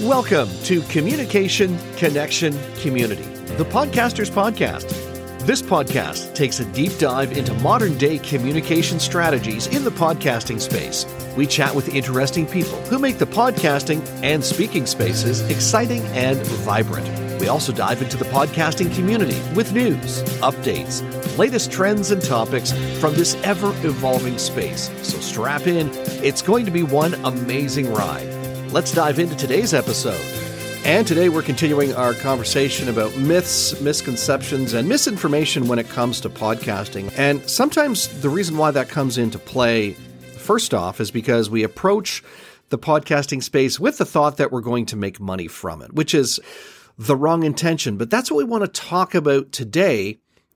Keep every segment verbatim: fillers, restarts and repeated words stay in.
Welcome to Communication, Connection, Community, the Podcasters Podcast. This podcast takes a deep dive into modern-day communication strategies in the podcasting space. We chat with interesting people who make the podcasting and speaking spaces exciting and vibrant. We also dive into the podcasting community with news, updates, latest trends and topics from this ever-evolving space. So strap in. It's going to be one amazing ride. Let's dive into today's episode. And today we're continuing our conversation about myths, misconceptions, and misinformation when it comes to podcasting. And sometimes the reason why that comes into play, first off, is because we approach the podcasting space with the thought that we're going to make money from it, which is the wrong intention. But that's what we want to talk about today,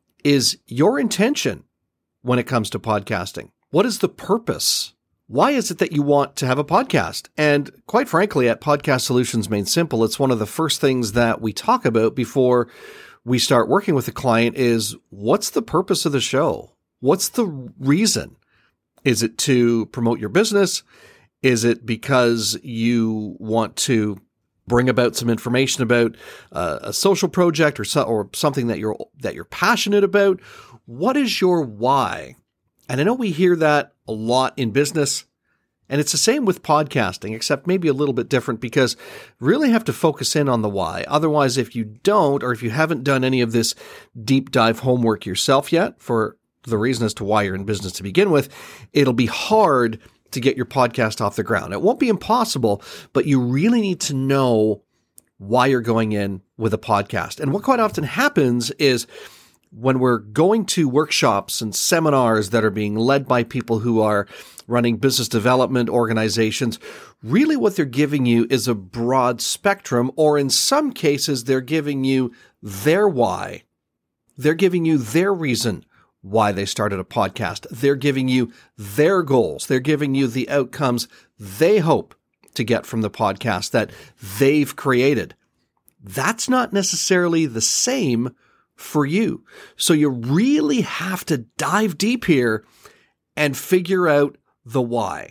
is your intention when it comes to podcasting. What is the purpose? Why is it that you want to have a podcast? And quite frankly, at Podcast Solutions Made Simple, it's one of the first things that we talk about before we start working with a client is, what's the purpose of the show? What's the reason? Is it to promote your business? Is it because you want to bring about some information about uh, a social project or so, or something that you're that you're passionate about? What is your why? And I know we hear that a lot in business, and it's the same with podcasting, except maybe a little bit different, because really have to focus in on the why. Otherwise, if you don't, or if you haven't done any of this deep dive homework yourself yet, for the reason as to why you're in business to begin with, it'll be hard to get your podcast off the ground. It won't be impossible, but you really need to know why you're going in with a podcast. And what quite often happens is, when we're going to workshops and seminars that are being led by people who are running business development organizations, really what they're giving you is a broad spectrum, or in some cases, they're giving you their why. They're giving you their reason why they started a podcast. They're giving you their goals. They're giving you the outcomes they hope to get from the podcast that they've created. That's not necessarily the same for you. So you really have to dive deep here and figure out the why.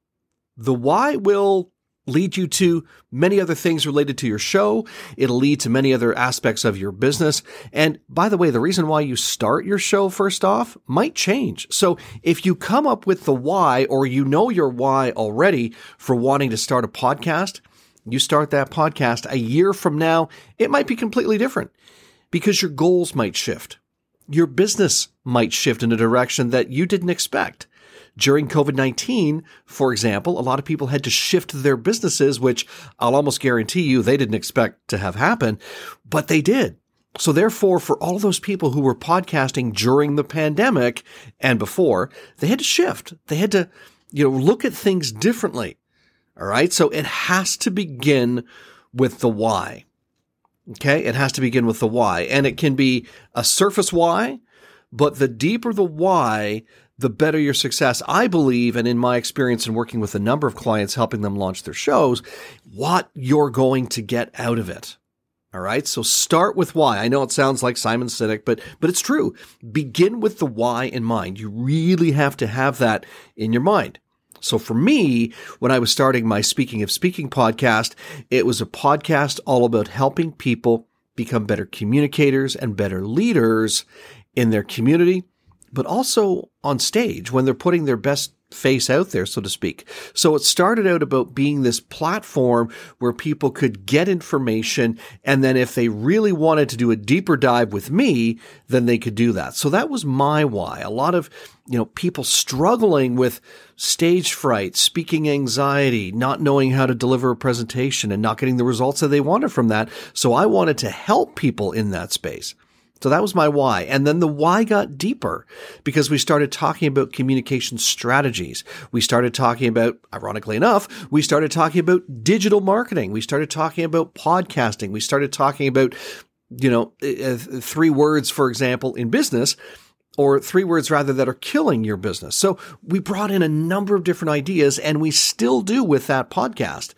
The why will lead you to many other things related to your show. It'll lead to many other aspects of your business. And by the way, the reason why you start your show first off might change. So if you come up with the why, or you know your why already for wanting to start a podcast, you start that podcast a year from now, it might be completely different, because your goals might shift. Your business might shift in a direction that you didn't expect. During covid nineteen, for example, a lot of people had to shift their businesses, which I'll almost guarantee you they didn't expect to have happen, but they did. So therefore, for all those people who were podcasting during the pandemic and before, they had to shift. They had to, you know, look at things differently. All right. So it has to begin with the why. Okay, it has to begin with the why, and it can be a surface why, but the deeper the why, the better your success. I believe, and in my experience in working with a number of clients, helping them launch their shows, what you're going to get out of it. All right, so start with why. I know it sounds like Simon Sinek, but but it's true. Begin with the why in mind. You really have to have that in your mind. So for me, when I was starting my Speaking of Speaking podcast, it was a podcast all about helping people become better communicators and better leaders in their community, but also on stage when they're putting their best face out there, so to speak. So it started out about being this platform where people could get information, and then if they really wanted to do a deeper dive with me, then they could do that. So that was my why. A lot of, you know, people struggling with stage fright, speaking anxiety, not knowing how to deliver a presentation and not getting the results that they wanted from that. So I wanted to help people in that space. So that was my why. And then the why got deeper because we started talking about communication strategies. We started talking about, ironically enough, we started talking about digital marketing. We started talking about podcasting. We started talking about, you know, three words, for example, in business, or three words rather that are killing your business. So we brought in a number of different ideas, and we still do with that podcast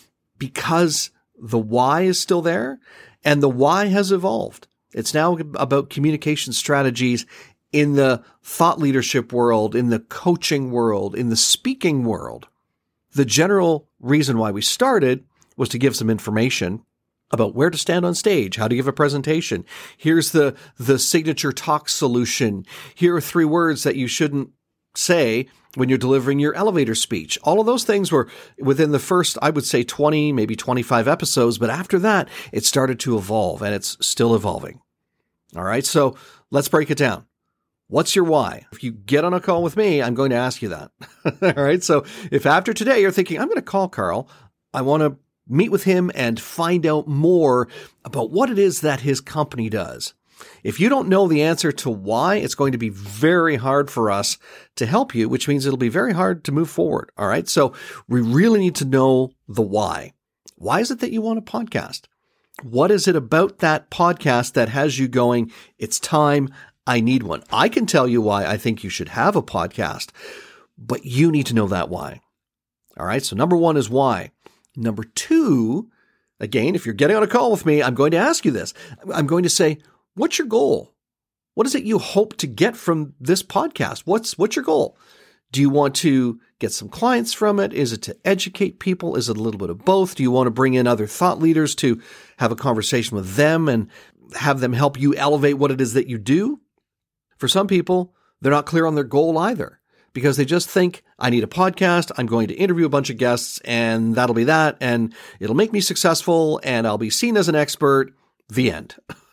because the why is still there and the why has evolved. It's now about communication strategies in the thought leadership world, in the coaching world, in the speaking world. The general reason why we started was to give some information about where to stand on stage, how to give a presentation. Here's the, the signature talk solution. Here are three words that you shouldn't say when you're delivering your elevator speech. All of those things were within the first, I would say twenty, maybe twenty-five episodes. But after that, it started to evolve, and it's still evolving. All right. So let's break it down. What's your why? If you get on a call with me, I'm going to ask you that. All right. So if after today you're thinking, I'm going to call Carl, I want to meet with him and find out more about what it is that his company does. If you don't know the answer to why, it's going to be very hard for us to help you, which means it'll be very hard to move forward. All right. So we really need to know the why. Why is it that you want a podcast? What is it about that podcast that has you going, it's time, I need one? I can tell you why I think you should have a podcast, but you need to know that why. All right. So number one is why. Number two, again, if you're getting on a call with me, I'm going to ask you this. I'm going to say, what's your goal? What is it you hope to get from this podcast? What's, what's your goal? Do you want to get some clients from it? Is it to educate people? Is it a little bit of both? Do you want to bring in other thought leaders to have a conversation with them and have them help you elevate what it is that you do? For some people, they're not clear on their goal either, because they just think, I need a podcast, I'm going to interview a bunch of guests, and that'll be that, and it'll make me successful, and I'll be seen as an expert. The end.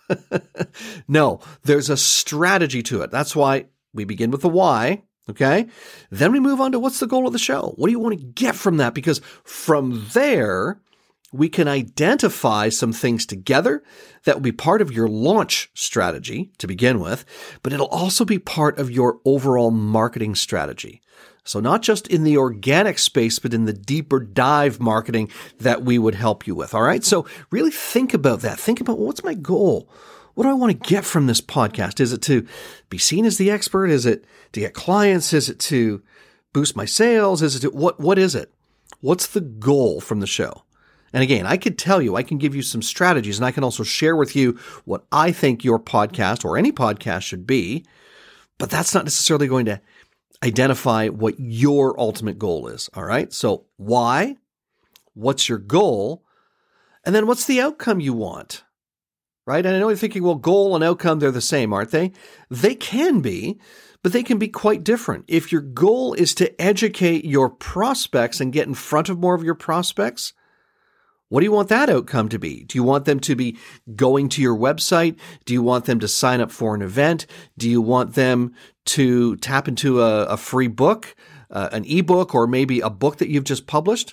No, there's a strategy to it. That's why we begin with the why, okay? Then we move on to what's the goal of the show? What do you want to get from that? Because from there, we can identify some things together that will be part of your launch strategy to begin with, but it'll also be part of your overall marketing strategy. So not just in the organic space, but in the deeper dive marketing that we would help you with. All right. So really think about that. Think about, well, what's my goal? What do I want to get from this podcast? Is it to be seen as the expert? Is it to get clients? Is it to boost my sales? Is it to, what, what is it? What's the goal from the show? And again, I could tell you, I can give you some strategies, and I can also share with you what I think your podcast or any podcast should be, but that's not necessarily going to identify what your ultimate goal is. All right. So why? What's your goal? And then what's the outcome you want? Right. And I know you're thinking, well, goal and outcome, they're the same, aren't they? They can be, but they can be quite different. If your goal is to educate your prospects and get in front of more of your prospects, what do you want that outcome to be? Do you want them to be going to your website? Do you want them to sign up for an event? Do you want them to tap into a, a free book, uh, an ebook, or maybe a book that you've just published?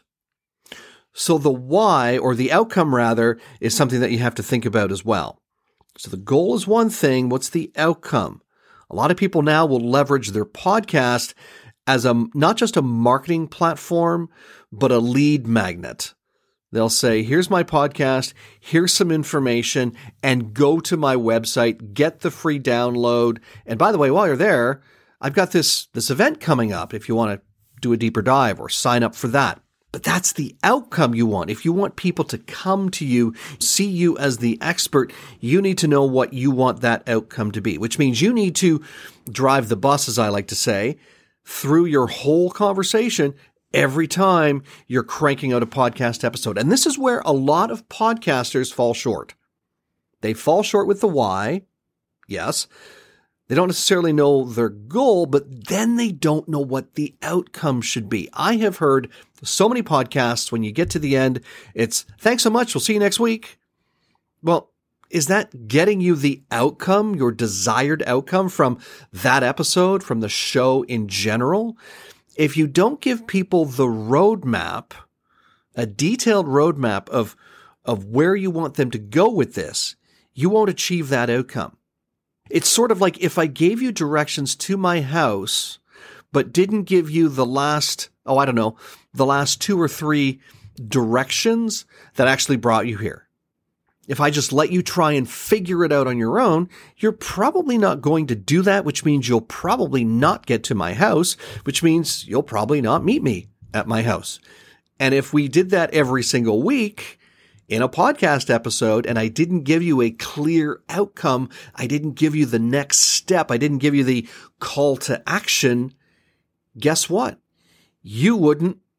So the why, or the outcome rather, is something that you have to think about as well. So the goal is one thing. What's the outcome? A lot of people now will leverage their podcast as a not just a marketing platform, but a lead magnet. They'll say, here's my podcast, here's some information, and go to my website, get the free download. And by the way, while you're there, I've got this, this event coming up if you want to do a deeper dive or sign up for that. But that's the outcome you want. If you want people to come to you, see you as the expert, you need to know what you want that outcome to be, which means you need to drive the bus, as I like to say, through your whole conversation every time you're cranking out a podcast episode. And this is where a lot of podcasters fall short. They fall short with the why. Yes. They don't necessarily know their goal, but then they don't know what the outcome should be. I have heard so many podcasts, when you get to the end, it's, thanks so much, we'll see you next week. Well, is that getting you the outcome, your desired outcome from that episode, from the show in general? If you don't give people the roadmap, a detailed roadmap of, of where you want them to go with this, you won't achieve that outcome. It's sort of like if I gave you directions to my house, but didn't give you the last, oh, I don't know, the last two or three directions that actually brought you here. If I just let you try and figure it out on your own, you're probably not going to do that, which means you'll probably not get to my house, which means you'll probably not meet me at my house. And if we did that every single week in a podcast episode, and I didn't give you a clear outcome, I didn't give you the next step, I didn't give you the call to action, guess what? You wouldn't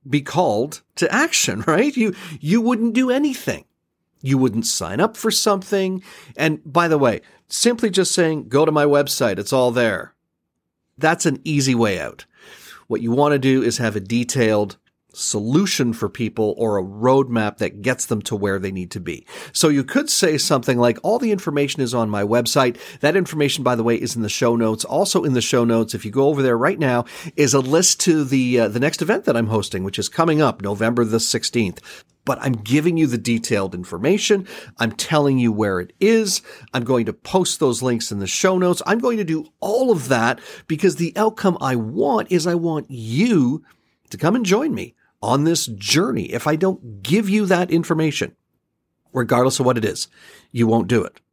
be called to action, right? You, you wouldn't do anything. You wouldn't sign up for something. And by the way, simply just saying, go to my website, it's all there. That's an easy way out. What you want to do is have a detailed solution for people or a roadmap that gets them to where they need to be. So you could say something like, all the information is on my website. That information, by the way, is in the show notes. Also in the show notes, if you go over there right now, is a list to the uh, the next event that I'm hosting, which is coming up November the sixteenth. But I'm giving you the detailed information. I'm telling you where it is. I'm going to post those links in the show notes. I'm going to do all of that because the outcome I want is I want you to come and join me on this journey. If I don't give you that information, regardless of what it is, you won't do it.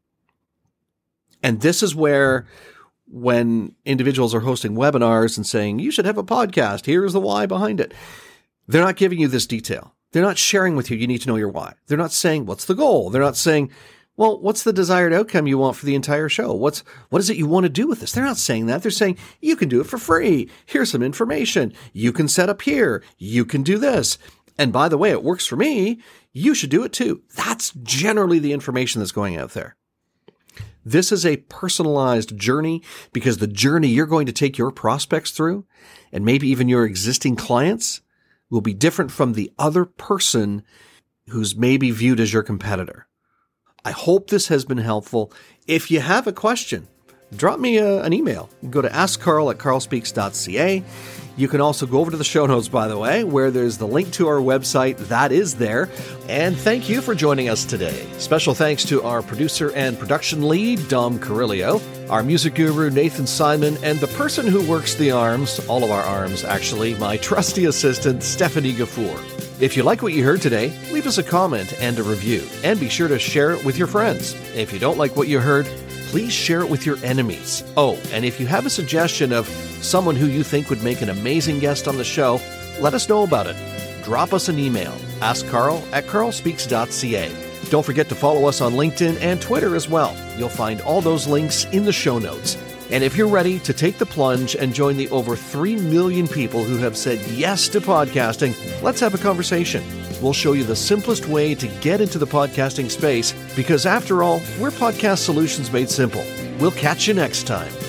And this is where, when individuals are hosting webinars and saying, you should have a podcast, here's the why behind it, they're not giving you this detail. They're not sharing with you, you need to know your why. They're not saying, what's the goal? They're not saying, well, what's the desired outcome you want for the entire show? What's, what is it you want to do with this? They're not saying that. They're saying, you can do it for free. Here's some information. You can set up here. You can do this. And by the way, it works for me. You should do it too. That's generally the information that's going out there. This is a personalized journey because the journey you're going to take your prospects through, and maybe even your existing clients, will be different from the other person who's maybe viewed as your competitor. I hope this has been helpful. If you have a question, drop me a, an email. Go to ask carl at carl speaks dot c a. You can also go over to the show notes, by the way, where there's the link to our website. That is there. And thank you for joining us today. Special thanks to our producer and production lead, Dom Carrillo, our music guru, Nathan Simon, and the person who works the arms, all of our arms, actually, my trusty assistant, Stephanie Gafour. If you like what you heard today, leave us a comment and a review, and be sure to share it with your friends. If you don't like what you heard, please share it with your enemies. Oh, and if you have a suggestion of someone who you think would make an amazing guest on the show, let us know about it. Drop us an email, ask carl at carl speaks dot c a. Don't forget to follow us on LinkedIn and Twitter as well. You'll find all those links in the show notes. And if you're ready to take the plunge and join the over three million people who have said yes to podcasting, let's have a conversation. We'll show you the simplest way to get into the podcasting space because, after all, we're Podcast Solutions Made Simple. We'll catch you next time.